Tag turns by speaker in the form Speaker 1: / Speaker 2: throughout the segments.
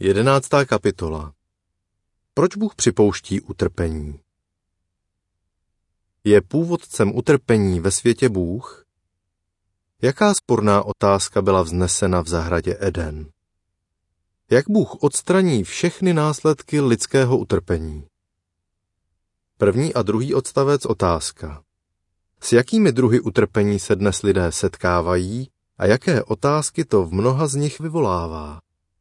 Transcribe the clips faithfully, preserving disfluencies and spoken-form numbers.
Speaker 1: Jedenáctá kapitola. Proč Bůh připouští utrpení? Je původcem utrpení ve světě Bůh? Jaká sporná otázka byla vznesena v zahradě Eden? Jak Bůh odstraní všechny následky lidského utrpení? První a druhý odstavec otázka. S jakými druhy utrpení se dnes lidé setkávají a jaké otázky to v mnoha z nich vyvolává?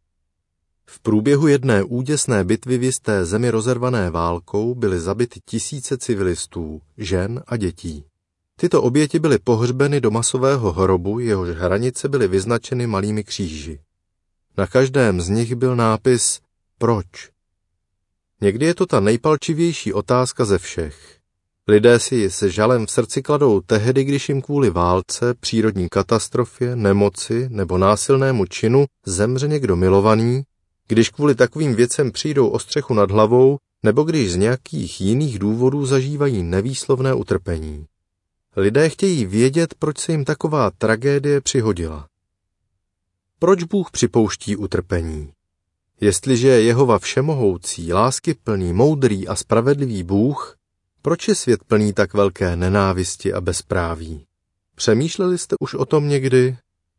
Speaker 1: V průběhu jedné úděsné bitvy v jisté zemi rozervané válkou byly zabity tisíce civilistů, žen a dětí. Tyto oběti byly pohřbeny do masového hrobu, jehož hranice byly vyznačeny malými kříži. Na každém z nich byl nápis Proč? Někdy je to ta nejpalčivější otázka ze všech. Lidé si ji se žalem v srdci kladou tehdy, když jim kvůli válce, přírodní katastrofě, nemoci nebo násilnému činu zemře někdo milovaný, když kvůli takovým věcem přijdou o střechu nad hlavou, nebo když z nějakých jiných důvodů zažívají nevýslovné utrpení. Lidé chtějí vědět, proč se jim taková tragédie přihodila. Proč Bůh připouští utrpení? Jestliže je Jehova všemohoucí, láskyplný, moudrý a spravedlivý Bůh, proč je svět plný tak velké nenávisti a bezpráví? Přemýšleli jste už o tom někdy?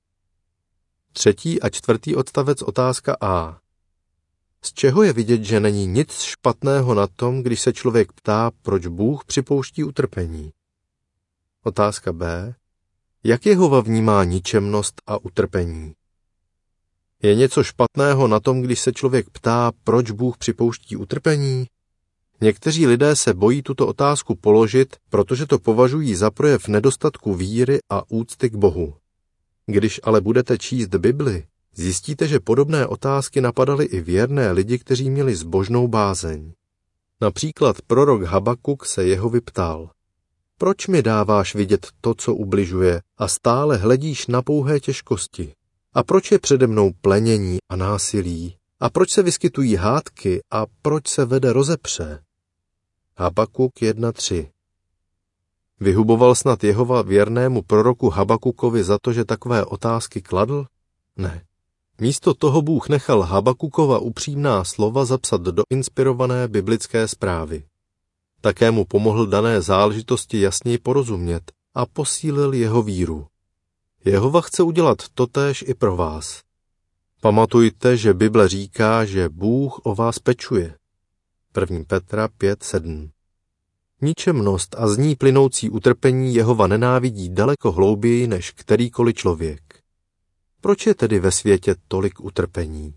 Speaker 1: Třetí a čtvrtý odstavec otázka A. Z čeho je vidět, že není nic špatného na tom, když se člověk ptá, proč Bůh připouští utrpení? Otázka B. Jak Jehova vnímá ničemnost a utrpení? Je něco špatného na tom, když se člověk ptá, proč Bůh připouští utrpení? Někteří lidé se bojí tuto otázku položit, protože to považují za projev nedostatku víry a úcty k Bohu. Když ale budete číst Bibli, zjistíte, že podobné otázky napadaly i věrné lidi, kteří měli zbožnou bázeň. Například prorok Habakuk se Jehovi ptal: Proč mi dáváš vidět to, co ubližuje, a stále hledíš na pouhé těžkosti? A proč je přede mnou plenění a násilí? A proč se vyskytují hádky a proč se vede rozepře? Habakuk jedna tři. Vyhuboval snad Jehova věrnému proroku Habakukovi za to, že takové otázky kladl? Ne. Místo toho Bůh nechal Habakukova upřímná slova zapsat do inspirované biblické zprávy. Také mu pomohl dané záležitosti jasněji porozumět a posílil jeho víru. Jehova chce udělat totéž i pro vás. Pamatujte, že Bible říká, že Bůh o vás pečuje. první Petra pět sedm. Ničemnost a z ní plynoucí utrpení Jehova nenávidí daleko hlouběji než kterýkoliv člověk. Proč je tedy ve světě tolik utrpení?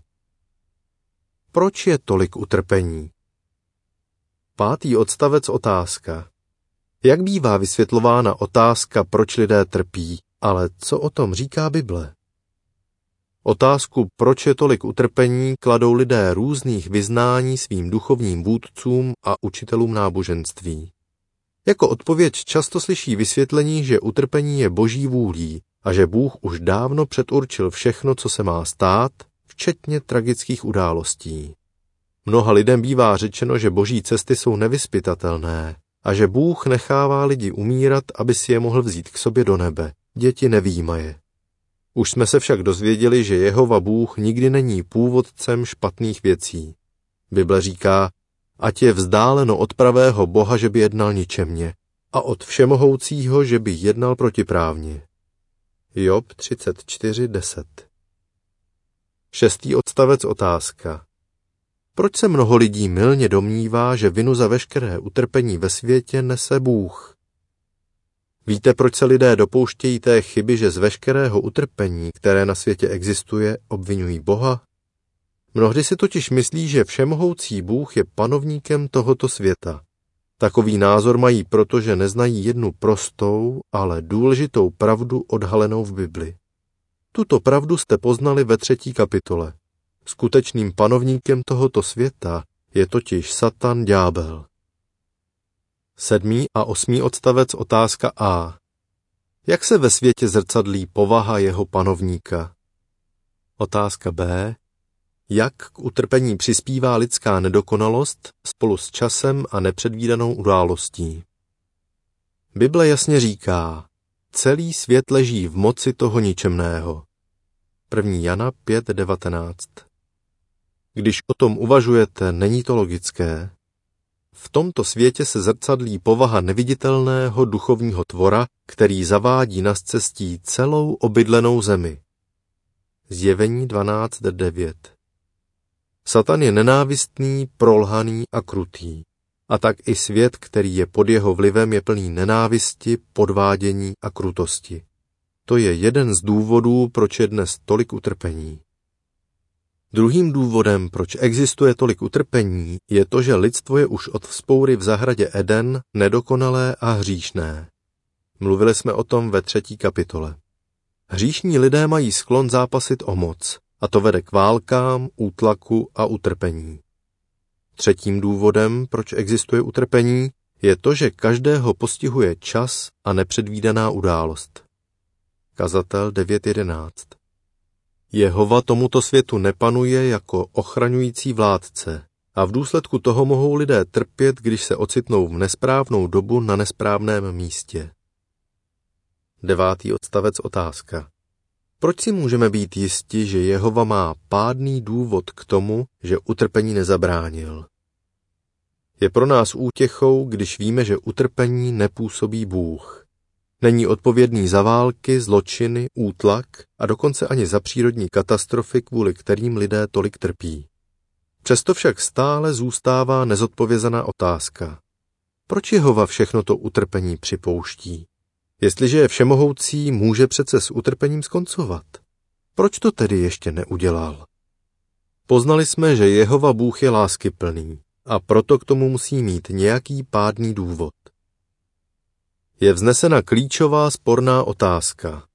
Speaker 1: Proč je tolik utrpení? Pátý odstavec otázka. Jak bývá vysvětlována otázka, proč lidé trpí, ale co o tom říká Bible? Otázku, proč je tolik utrpení, kladou lidé různých vyznání svým duchovním vůdcům a učitelům náboženství. Jako odpověď často slyší vysvětlení, že utrpení je boží vůlí a že Bůh už dávno předurčil všechno, co se má stát, včetně tragických událostí. Mnoha lidem bývá řečeno, že boží cesty jsou nevyzpytatelné a že Bůh nechává lidi umírat, aby si je mohl vzít k sobě do nebe, děti nevyjímaje. Už jsme se však dozvěděli, že Jehova Bůh nikdy není původcem špatných věcí. Bible říká, ať je vzdáleno od pravého Boha, že by jednal ničemně, a od všemohoucího, že by jednal protiprávně. Job třicet čtyři deset. Šestý odstavec otázka. Proč se mnoho lidí mylně domnívá, že vinu za veškeré utrpení ve světě nese Bůh? Víte, proč se lidé dopouštějí té chyby, že z veškerého utrpení, které na světě existuje, obvinují Boha? Mnohdy si totiž myslí, že všemohoucí Bůh je panovníkem tohoto světa. Takový názor mají, protože neznají jednu prostou, ale důležitou pravdu odhalenou v Bibli. Tuto pravdu jste poznali ve třetí kapitole. Skutečným panovníkem tohoto světa je totiž Satan ďábel. Sedmý a osmý odstavec otázka A. Jak se ve světě zrcadlí povaha jeho panovníka? Otázka B. Jak k utrpení přispívá lidská nedokonalost spolu s časem a nepředvídanou událostí? Bible jasně říká, celý svět leží v moci toho ničemného. první Jana pět devatenáct. Když o tom uvažujete, není to logické. V tomto světě se zrcadlí povaha neviditelného duchovního tvora, který zavádí na scestí celou obydlenou zemi. Zjevení dvanáct devět. Satan je nenávistný, prolhaný a krutý. A tak i svět, který je pod jeho vlivem, je plný nenávisti, podvádění a krutosti. To je jeden z důvodů, proč je dnes tolik utrpení. Druhým důvodem, proč existuje tolik utrpení, je to, že lidstvo je už od vzpoury v zahradě Eden nedokonalé a hříšné. Mluvili jsme o tom ve třetí kapitole. Hříšní lidé mají sklon zápasit o moc, a to vede k válkám, útlaku a utrpení. Třetím důvodem, proč existuje utrpení, je to, že každého postihuje čas a nepředvídaná událost. Kazatel devět jedenáct. Jehova tomuto světu nepanuje jako ochraňující vládce a v důsledku toho mohou lidé trpět, když se ocitnou v nesprávnou dobu na nesprávném místě. Devátý odstavec otázka. Proč si můžeme být jisti, že Jehova má pádný důvod k tomu, že utrpení nezabránil? Je pro nás útěchou, když víme, že utrpení nepůsobí Bůh. Není odpovědný za války, zločiny, útlak a dokonce ani za přírodní katastrofy, kvůli kterým lidé tolik trpí. Přesto však stále zůstává nezodpovězená otázka. Proč Jehova všechno to utrpení připouští? Jestliže je všemohoucí, může přece s utrpením skoncovat. Proč to tedy ještě neudělal? Poznali jsme, že Jehova Bůh je láskyplný a proto k tomu musí mít nějaký pádný důvod. Je vznesena klíčová sporná otázka.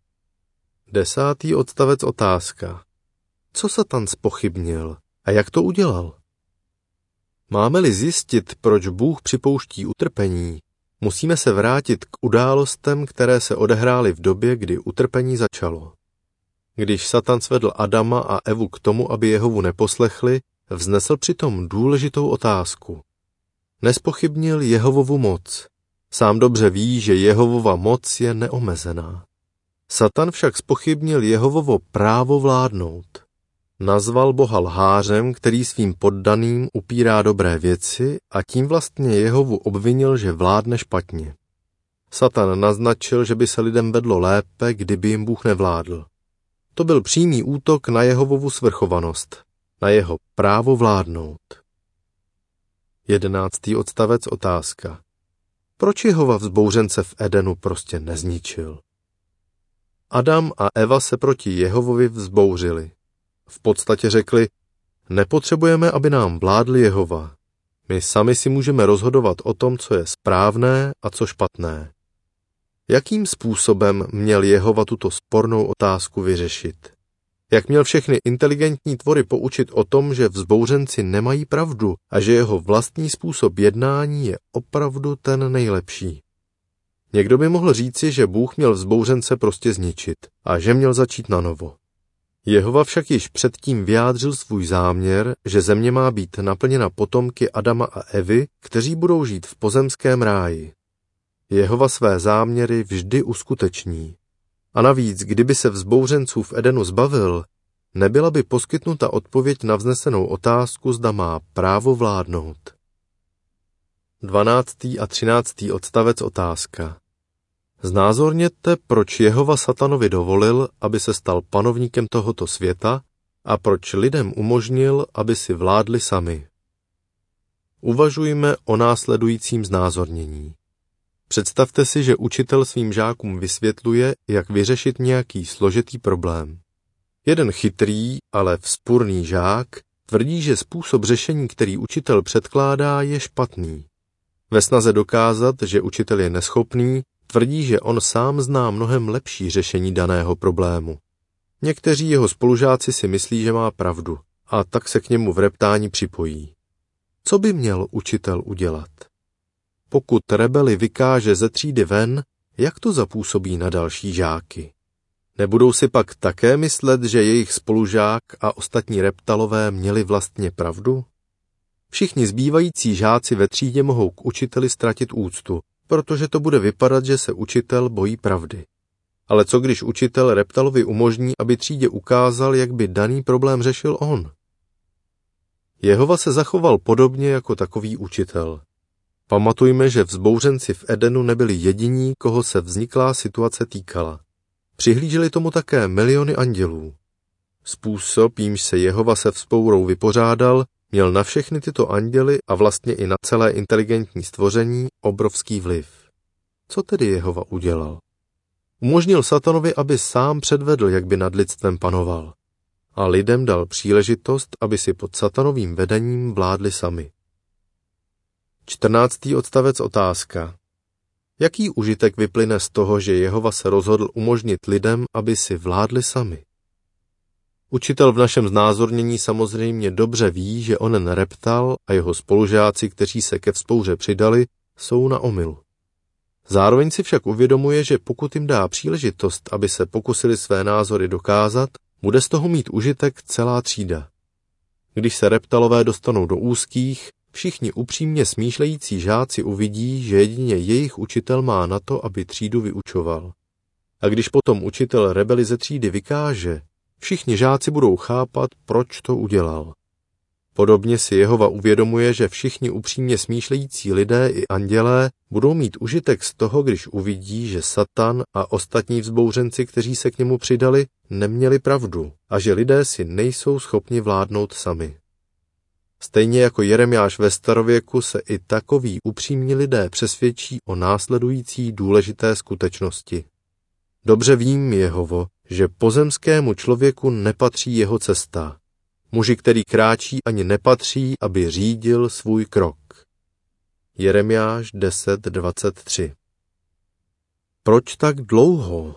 Speaker 1: Desátý odstavec otázka. Co Satan zpochybnil a jak to udělal? Máme-li zjistit, proč Bůh připouští utrpení, musíme se vrátit k událostem, které se odehrály v době, kdy utrpení začalo. Když Satan svedl Adama a Evu k tomu, aby Jehovu neposlechli, vznesl přitom důležitou otázku. Nespochybnil Jehovovu moc. Sám dobře ví, že Jehovova moc je neomezená. Satan však zpochybnil Jehovovo právo vládnout. Nazval Boha lhářem, který svým poddaným upírá dobré věci a tím vlastně Jehovu obvinil, že vládne špatně. Satan naznačil, že by se lidem vedlo lépe, kdyby jim Bůh nevládl. To byl přímý útok na Jehovovu svrchovanost, na jeho právo vládnout. Jedenáctý odstavec otázka. Proč Jehova vzbouřence v Edenu prostě nezničil? Adam a Eva se proti Jehovovi vzbouřili. V podstatě řekli, nepotřebujeme, aby nám vládl Jehova. My sami si můžeme rozhodovat o tom, co je správné a co špatné. Jakým způsobem měl Jehova tuto spornou otázku vyřešit? Jak měl všechny inteligentní tvory poučit o tom, že vzbouřenci nemají pravdu a že jeho vlastní způsob jednání je opravdu ten nejlepší? Někdo by mohl říci, že Bůh měl vzbouřence prostě zničit a že měl začít nanovo. Jehova však již předtím vyjádřil svůj záměr, že země má být naplněna potomky Adama a Evy, kteří budou žít v pozemském ráji. Jehova své záměry vždy uskuteční. A navíc, kdyby se vzbouřenců v Edenu zbavil, nebyla by poskytnuta odpověď na vznesenou otázku, zda má právo vládnout. dvanáctý a třináctý odstavec otázka. Znázorněte, proč Jehova Satanovi dovolil, aby se stal panovníkem tohoto světa a proč lidem umožnil, aby si vládli sami. Uvažujme o následujícím znázornění. Představte si, že učitel svým žákům vysvětluje, jak vyřešit nějaký složitý problém. Jeden chytrý, ale vzpurný žák tvrdí, že způsob řešení, který učitel předkládá, je špatný. Ve snaze dokázat, že učitel je neschopný, tvrdí, že on sám zná mnohem lepší řešení daného problému. Někteří jeho spolužáci si myslí, že má pravdu, a tak se k němu v reptání připojí. Co by měl učitel udělat? Pokud rebeli vykáže ze třídy ven, jak to zapůsobí na další žáky? Nebudou si pak také myslet, že jejich spolužák a ostatní reptalové měli vlastně pravdu? Všichni zbývající žáci ve třídě mohou k učiteli ztratit úctu, protože to bude vypadat, že se učitel bojí pravdy. Ale co když učitel reptalovi umožní, aby třídě ukázal, jak by daný problém řešil on? Jehova se zachoval podobně jako takový učitel. Pamatujme, že vzbouřenci v Edenu nebyli jediní, koho se vzniklá situace týkala. Přihlíželi tomu také miliony andělů. Způsob, jímž se Jehova se vzpourou vypořádal, měl na všechny tyto anděly a vlastně i na celé inteligentní stvoření obrovský vliv. Co tedy Jehova udělal? Umožnil satanovi, aby sám předvedl, jak by nad lidstvem panoval. A lidem dal příležitost, aby si pod satanovým vedením vládli sami. čtrnáctý odstavec otázka. Jaký užitek vyplyne z toho, že Jehova se rozhodl umožnit lidem, aby si vládli sami? Učitel v našem znázornění samozřejmě dobře ví, že onen reptal a jeho spolužáci, kteří se ke vzpouře přidali, jsou na omylu. Zároveň si však uvědomuje, že pokud jim dá příležitost, aby se pokusili své názory dokázat, bude z toho mít užitek celá třída. Když se reptalové dostanou do úzkých, všichni upřímně smýšlející žáci uvidí, že jedině jejich učitel má na to, aby třídu vyučoval. A když potom učitel rebeli ze třídy vykáže, všichni žáci budou chápat, proč to udělal. Podobně si Jehova uvědomuje, že všichni upřímně smýšlející lidé i andělé budou mít užitek z toho, když uvidí, že Satan a ostatní vzbouřenci, kteří se k němu přidali, neměli pravdu a že lidé si nejsou schopni vládnout sami. Stejně jako Jeremiáš ve starověku se i takoví upřímní lidé přesvědčí o následující důležité skutečnosti. Dobře vím, Jehovo, že pozemskému člověku nepatří jeho cesta. Muži, který kráčí, ani nepatří, aby řídil svůj krok. Jeremiáš deset dvacet tři. Proč tak dlouho?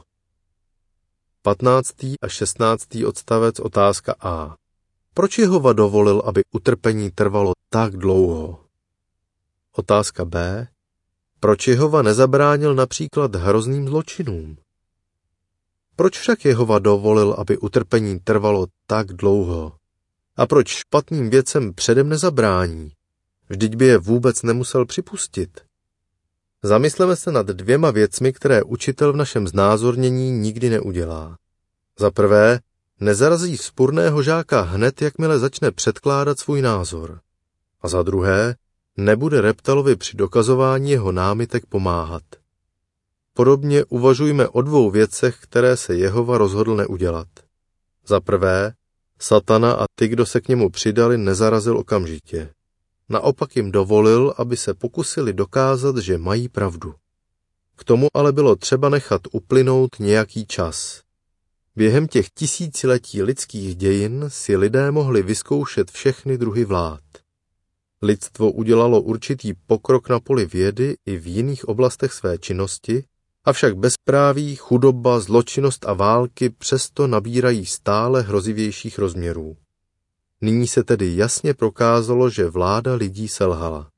Speaker 1: patnáctý a šestnáctý odstavec otázka A. Proč Jehova dovolil, aby utrpení trvalo tak dlouho? Otázka B. Proč Jehova nezabránil například hrozným zločinům? Proč však Jehova dovolil, aby utrpení trvalo tak dlouho? A proč špatným věcem předem nezabrání? Vždyť by je vůbec nemusel připustit. Zamysleme se nad dvěma věcmi, které učitel v našem znázornění nikdy neudělá. Za prvé, nezarazí vzpurného žáka hned, jakmile začne předkládat svůj názor. A za druhé, nebude reptalovi při dokazování jeho námitek pomáhat. Podobně uvažujme o dvou věcech, které se Jehova rozhodl neudělat. Za prvé, Satana a ty, kdo se k němu přidali, nezarazil okamžitě. Naopak jim dovolil, aby se pokusili dokázat, že mají pravdu. K tomu ale bylo třeba nechat uplynout nějaký čas. Během těch tisíciletí lidských dějin si lidé mohli vyzkoušet všechny druhy vlád. Lidstvo udělalo určitý pokrok na poli vědy i v jiných oblastech své činnosti, avšak bezpráví, chudoba, zločinnost a války přesto nabírají stále hrozivějších rozměrů. Nyní se tedy jasně prokázalo, že vláda lidí selhala.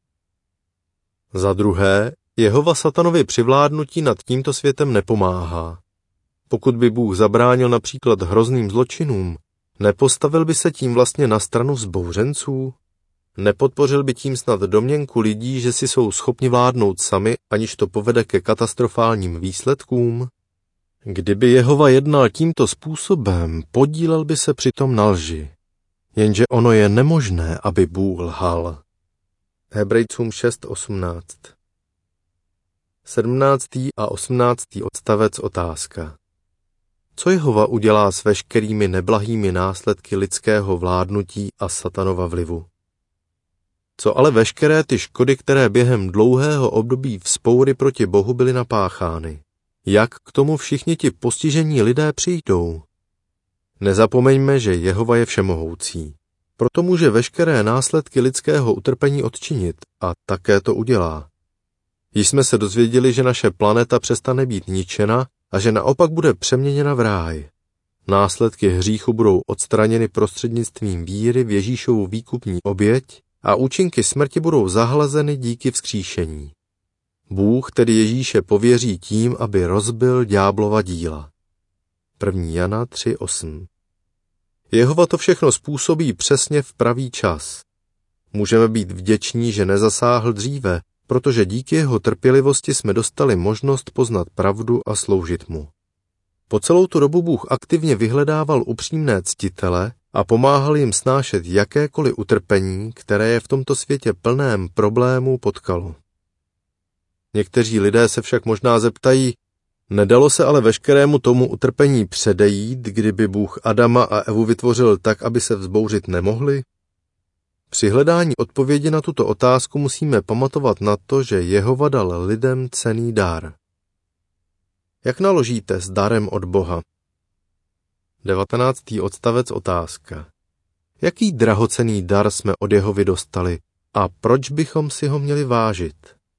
Speaker 1: Za druhé, Jehova Satanovi při vládnutí nad tímto světem nepomáhá. Pokud by Bůh zabránil například hrozným zločinům, nepostavil by se tím vlastně na stranu vzbouřenců? Nepodpořil by tím snad domněnku lidí, že si jsou schopni vládnout sami, aniž to povede ke katastrofálním výsledkům? Kdyby Jehova jednal tímto způsobem, podílel by se přitom na lži. Jenže ono je nemožné, aby Bůh lhal. Hebrejcům šest osmnáct. sedmnáctý a osmnáctý odstavec otázka. Co Jehova udělá s veškerými neblahými následky lidského vládnutí a Satanova vlivu? Co ale veškeré ty škody, které během dlouhého období vzpoury proti Bohu byly napáchány? Jak k tomu všichni ti postižení lidé přijdou? Nezapomeňme, že Jehova je všemohoucí. Proto může veškeré následky lidského utrpení odčinit a také to udělá. Již jsme se dozvěděli, že naše planeta přestane být ničena a že naopak bude přeměněna v ráj. Následky hříchu budou odstraněny prostřednictvím víry v Ježíšovu výkupní oběť a účinky smrti budou zahlazeny díky vzkříšení. Bůh tedy Ježíše pověří tím, aby rozbil ďáblova díla. první Jana tři osm. Jehova to všechno způsobí přesně v pravý čas. Můžeme být vděční, že nezasáhl dříve, protože díky jeho trpělivosti jsme dostali možnost poznat pravdu a sloužit mu. Po celou tu dobu Bůh aktivně vyhledával upřímné ctitele, a pomáhal jim snášet jakékoliv utrpení, které je v tomto světě plném problémů potkalo. Někteří lidé se však možná zeptají, nedalo se ale veškerému tomu utrpení předejít, kdyby Bůh Adama a Evu vytvořil tak, aby se vzbouřit nemohli? Při hledání odpovědi na tuto otázku musíme pamatovat na to, že Jehova dal lidem cenný dar. Jak naložíte s darem od Boha? devatenáctý odstavec otázka. Jaký drahocenný dar jsme od Jehovy dostali a proč bychom si ho měli vážit?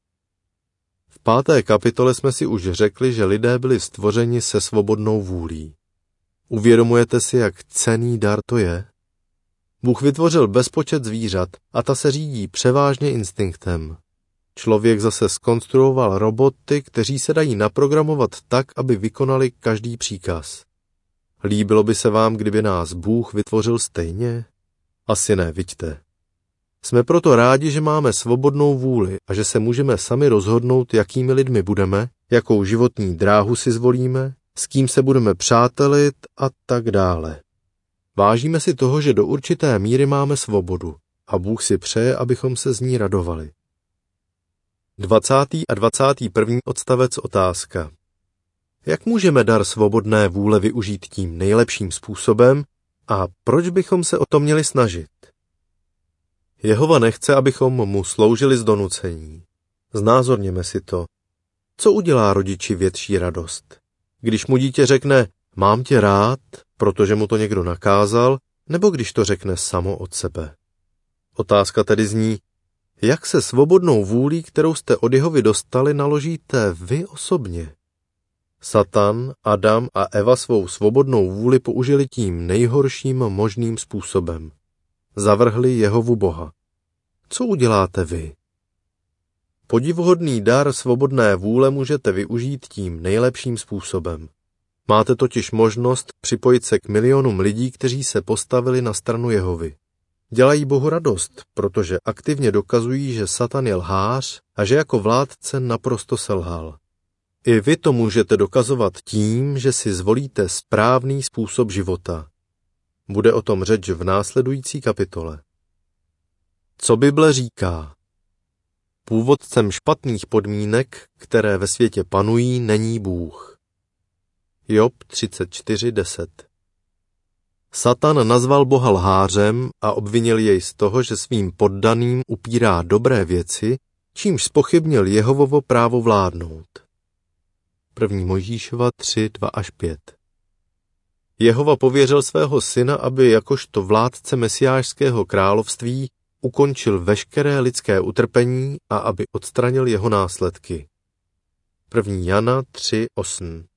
Speaker 1: V páté kapitole jsme si už řekli, že lidé byli stvořeni se svobodnou vůlí. Uvědomujete si, jak cenný dar to je? Bůh vytvořil bezpočet zvířat a ta se řídí převážně instinktem. Člověk zase zkonstruoval roboty, kteří se dají naprogramovat tak, aby vykonali každý příkaz. Líbilo by se vám, kdyby nás Bůh vytvořil stejně? Asi ne, viďte. Jsme proto rádi, že máme svobodnou vůli a že se můžeme sami rozhodnout, jakými lidmi budeme, jakou životní dráhu si zvolíme, s kým se budeme přátelit a tak dále. Vážíme si toho, že do určité míry máme svobodu a Bůh si přeje, abychom se z ní radovali. dvacátý a dvacátý první odstavec otázka. Jak můžeme dar svobodné vůle využít tím nejlepším způsobem a proč bychom se o to měli snažit? Jehova nechce, abychom mu sloužili z donucení. Znázorněme si to. Co udělá rodiči větší radost? Když mu dítě řekne, mám tě rád, protože mu to někdo nakázal, nebo když to řekne samo od sebe? Otázka tedy zní, jak se svobodnou vůlí, kterou jste od Jehovy dostali, naložíte vy osobně? Satan, Adam a Eva svou svobodnou vůli použili tím nejhorším možným způsobem. Zavrhli Jehovu Boha. Co uděláte vy? Podivuhodný dar svobodné vůle můžete využít tím nejlepším způsobem. Máte totiž možnost připojit se k milionům lidí, kteří se postavili na stranu Jehovy. Dělají Bohu radost, protože aktivně dokazují, že Satan je lhář a že jako vládce naprosto selhal. I vy to můžete dokazovat tím, že si zvolíte správný způsob života. Bude o tom řeč v následující kapitole. Co Bible říká? Původcem špatných podmínek, které ve světě panují, není Bůh. Job třicet čtyři deset. Satan nazval Boha lhářem a obvinil jej z toho, že svým poddaným upírá dobré věci, čímž zpochybnil Jehovovo právo vládnout. první Mojžíšova tři dva až pět. Jehova pověřil svého syna, aby jakožto vládce mesiášského království ukončil veškeré lidské utrpení a aby odstranil jeho následky. první Jana tři osm.